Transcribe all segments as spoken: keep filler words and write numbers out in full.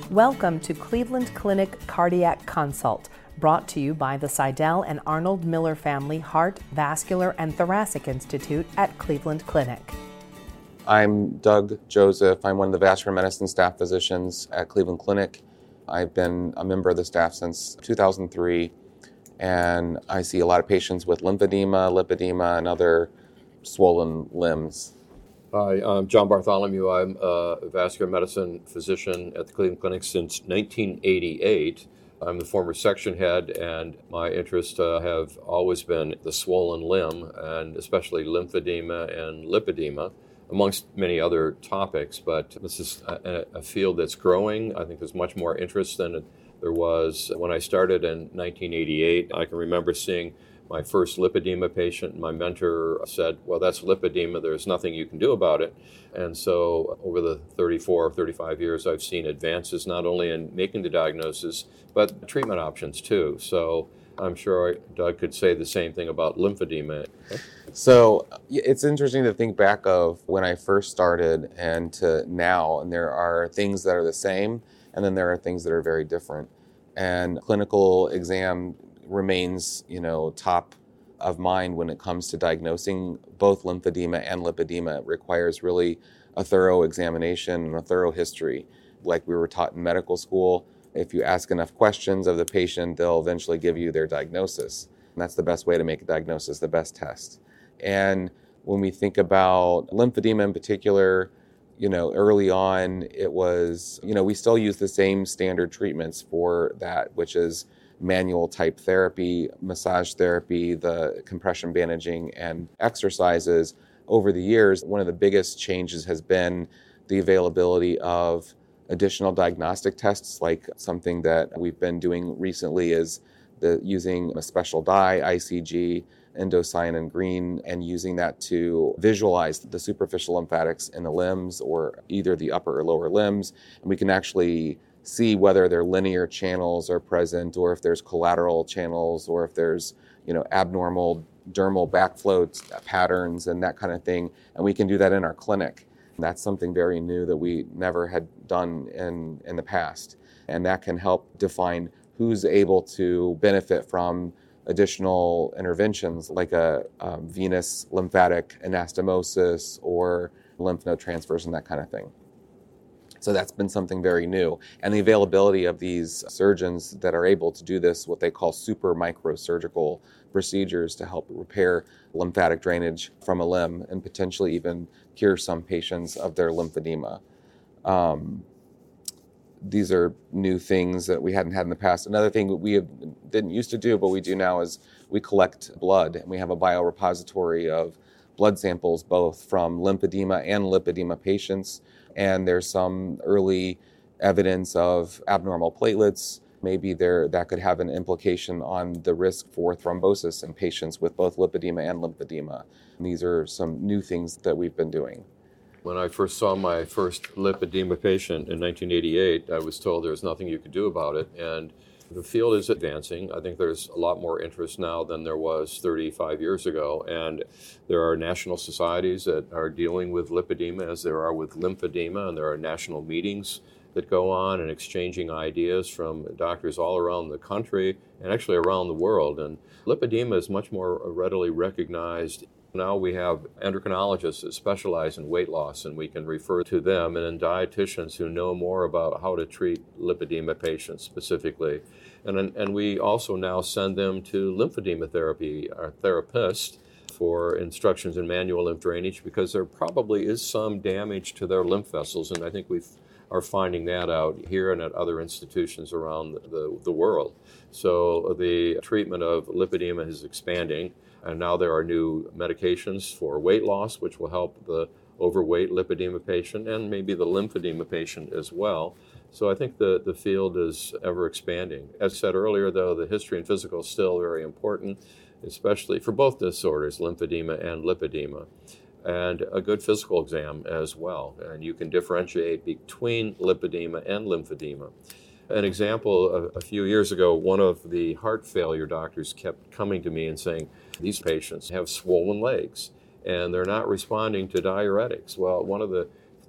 Welcome to Cleveland Clinic Cardiac Consult, brought to you by the Seidel and Arnold Miller Family Heart, Vascular, and Thoracic Institute at Cleveland Clinic. I'm Doug Joseph. I'm one of the vascular medicine staff physicians at Cleveland Clinic. I've been a member of the staff since two thousand three, and I see a lot of patients with lymphedema, lipedema, and other swollen limbs. Hi, I'm John Bartholomew. I'm a vascular medicine physician at the Cleveland Clinic since nineteen eighty-eight. I'm the former section head, and my interests uh, have always been the swollen limb, and especially lymphedema and lipedema, amongst many other topics. But this is a, a field that's growing. I think there's much more interest than there was when I started in nineteen eighty-eight. I can remember seeing my first lipedema patient. My mentor said, well, that's lipedema. There's nothing you can do about it. And so over the thirty-four, thirty-five years, I've seen advances not only in making the diagnosis, but treatment options too. So I'm sure Doug could say the same thing about lymphedema. So it's interesting to think back of when I first started and to now, and there are things that are the same, and then there are things that are very different. And clinical exam remains, you know, top of mind when it comes to diagnosing both lymphedema and lipedema. It requires really a thorough examination and a thorough history. Like we were taught in medical school, if you ask enough questions of the patient, they'll eventually give you their diagnosis. And that's the best way to make a diagnosis, the best test. And when we think about lymphedema in particular, you know, early on, it was, you know, we still use the same standard treatments for that, which is manual type therapy, massage therapy, the compression bandaging, and exercises. Over the years, one of the biggest changes has been the availability of additional diagnostic tests, like something that we've been doing recently is the using a special dye, I C G, indocyanin green, and using that to visualize the superficial lymphatics in the limbs or either the upper or lower limbs. And we can actually see whether their linear channels are present or if there's collateral channels or if there's, you know, abnormal dermal backflow patterns and that kind of thing. And we can do that in our clinic. And that's something very new that we never had done in, in the past. And that can help define who's able to benefit from additional interventions like a, a venous lymphatic anastomosis or lymph node transfers and that kind of thing. So that's been something very new. And the availability of these surgeons that are able to do this, what they call super microsurgical procedures to help repair lymphatic drainage from a limb and potentially even cure some patients of their lymphedema. Um, these are new things that we hadn't had in the past. Another thing that we have, didn't used to do, but we do now is we collect blood, and we have a biorepository of blood samples both from lymphedema and lipedema patients. And there's some early evidence of abnormal platelets. Maybe there that could have an implication on the risk for thrombosis in patients with both lipedema and lymphedema. And these are some new things that we've been doing. When I first saw my first lipedema patient in nineteen eighty-eight, I was told there's nothing you could do about it. And the field is advancing. I think there's a lot more interest now than there was thirty-five years ago. And there are national societies that are dealing with lipedema as there are with lymphedema, and there are national meetings that go on and exchanging ideas from doctors all around the country and actually around the world. And lipedema is much more readily recognized. Now we have endocrinologists that specialize in weight loss, and we can refer to them, and then dietitians who know more about how to treat lipedema patients specifically. And, and we also now send them to lymphedema therapy, our therapist, for instructions in manual lymph drainage, because there probably is some damage to their lymph vessels, and I think we are finding that out here and at other institutions around the, the, the world. So the treatment of lipedema is expanding. And now there are new medications for weight loss, which will help the overweight lipedema patient and maybe the lymphedema patient as well. So I think the, the field is ever expanding. As said earlier, though, the history and physical is still very important, especially for both disorders, lymphedema and lipedema, and a good physical exam as well. And you can differentiate between lipedema and lymphedema. An example, a, a few years ago, one of the heart failure doctors kept coming to me and saying, these patients have swollen legs and they're not responding to diuretics. Well, one of the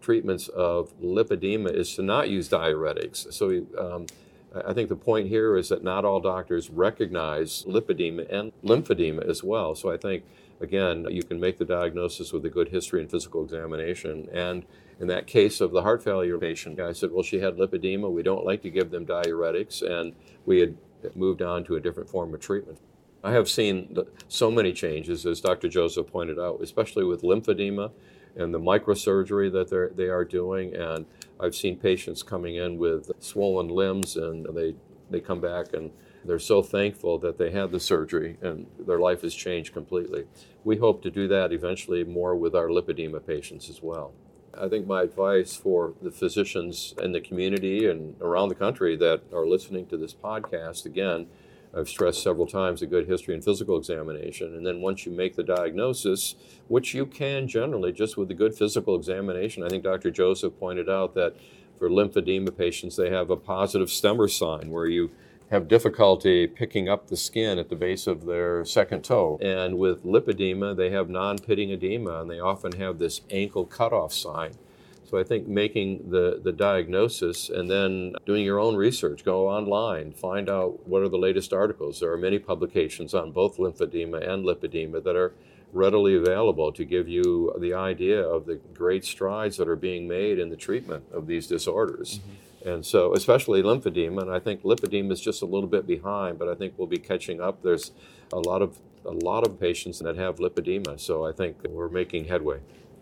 treatments of lipedema is to not use diuretics. So um, I think the point here is that not all doctors recognize lipedema and lymphedema as well. So I think, again, you can make the diagnosis with a good history and physical examination. And in that case of the heart failure patient, I said, well, she had lipedema. We don't like to give them diuretics. And we had moved on to a different form of treatment. I have seen so many changes, as Doctor Joseph pointed out, especially with lymphedema and the microsurgery that they're, they are doing. And I've seen patients coming in with swollen limbs, and they, they come back and they're so thankful that they had the surgery and their life has changed completely. We hope to do that eventually more with our lipedema patients as well. I think my advice for the physicians in the community and around the country that are listening to this podcast, again, I've stressed several times a good history and physical examination. And then once you make the diagnosis, which you can generally just with a good physical examination, I think Doctor Joseph pointed out that for lymphedema patients, they have a positive Stemmer sign where you have difficulty picking up the skin at the base of their second toe. And with lipedema, they have non-pitting edema, and they often have this ankle cutoff sign. So I think making the, the diagnosis and then doing your own research, go online, find out what are the latest articles. There are many publications on both lymphedema and lipedema that are readily available to give you the idea of the great strides that are being made in the treatment of these disorders. Mm-hmm. And so, especially lymphedema, and I think lipedema is just a little bit behind, but I think we'll be catching up. There's a lot of a lot of patients that have lipedema, so I think we're making headway.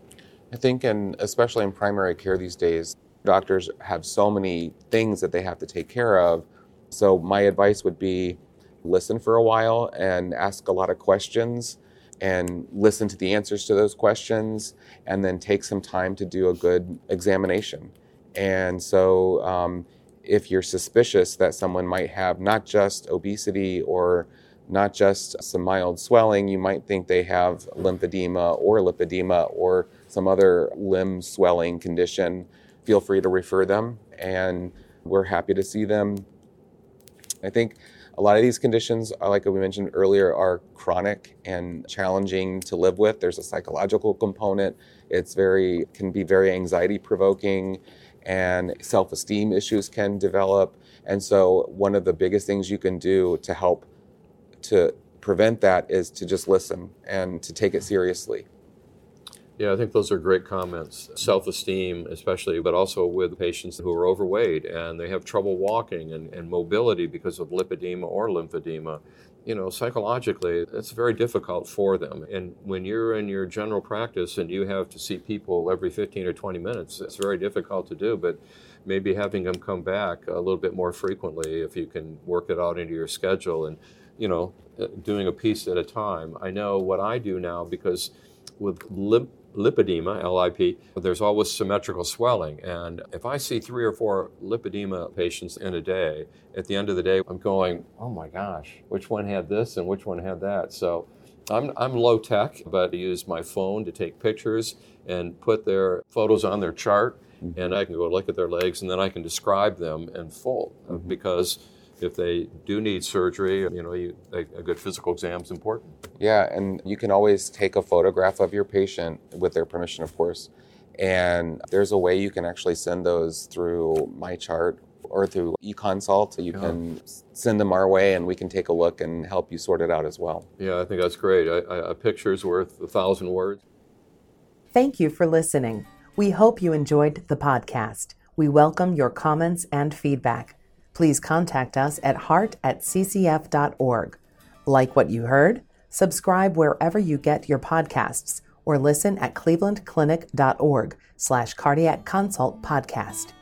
I think, and especially in primary care these days, doctors have so many things that they have to take care of. So my advice would be listen for a while and ask a lot of questions and listen to the answers to those questions, and then take some time to do a good examination. And so um, if you're suspicious that someone might have not just obesity or not just some mild swelling, you might think they have lymphedema or lipedema or some other limb swelling condition, feel free to refer them, and we're happy to see them. I think a lot of these conditions, like we mentioned earlier, are chronic and challenging to live with. There's a psychological component. It's very can be very anxiety provoking, and self-esteem issues can develop. And so one of the biggest things you can do to help to prevent that is to just listen and to take it seriously. Yeah, I think those are great comments. Self-esteem, especially, but also with patients who are overweight and they have trouble walking and, and mobility because of lipedema or lymphedema. You know, psychologically, it's very difficult for them. And when you're in your general practice and you have to see people every fifteen or twenty minutes, it's very difficult to do. But maybe having them come back a little bit more frequently, if you can work it out into your schedule and, you know, doing a piece at a time. I know what I do now because with lip, lipedema, L I P, there's always symmetrical swelling. And if I see three or four lipedema patients in a day, at the end of the day, I'm going, oh my gosh, which one had this and which one had that? So I'm, I'm low tech, but I use my phone to take pictures and put their photos on their chart. Mm-hmm. And I can go look at their legs and then I can describe them in full. Mm-hmm. Because if they do need surgery, you know, you, a, a good physical exam is important. Yeah, and you can always take a photograph of your patient, with their permission, of course. And there's a way you can actually send those through MyChart or through eConsult. You yeah. can send them our way, and we can take a look and help you sort it out as well. Yeah, I think that's great. I, I, a picture's worth a thousand words. Thank you for listening. We hope you enjoyed the podcast. We welcome your comments and feedback. Please contact us at heart at c c f dot org. Like what you heard? Subscribe wherever you get your podcasts or listen at cleveland clinic dot org slash cardiac consult podcast.